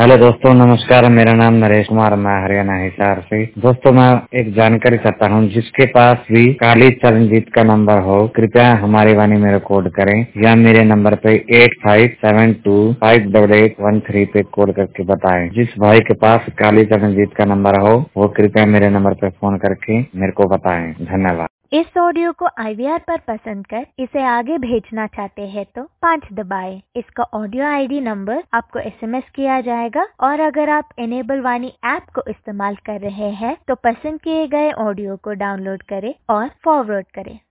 Hello दोस्तों, नमस्कार। मेरा नाम नरेश कुमार, मैं हरियाणा हिसार से। दोस्तों, मैं एक जानकारी चाहता हूँ, जिसके पास भी काली चरणजीत का नंबर हो, कृपया हमारी वाणी में रिकॉर्ड करें या मेरे नंबर पे 8572588113 पे कॉल करके बताएं। जिस भाई के पास काली चरणजीत का नंबर हो, वो कृपया मेरे नंबर पे फोन करके मेरे को बताएं। धन्यवाद। इस ऑडियो को IVR पर पसंद कर इसे आगे भेजना चाहते हैं तो 5 दबाएं। इसका ऑडियो ID नंबर आपको SMS किया जाएगा और अगर आप इनेबल वाणी ऐप को इस्तेमाल कर रहे हैं तो पसंद किए गए ऑडियो को डाउनलोड करें और फॉरवर्ड करें।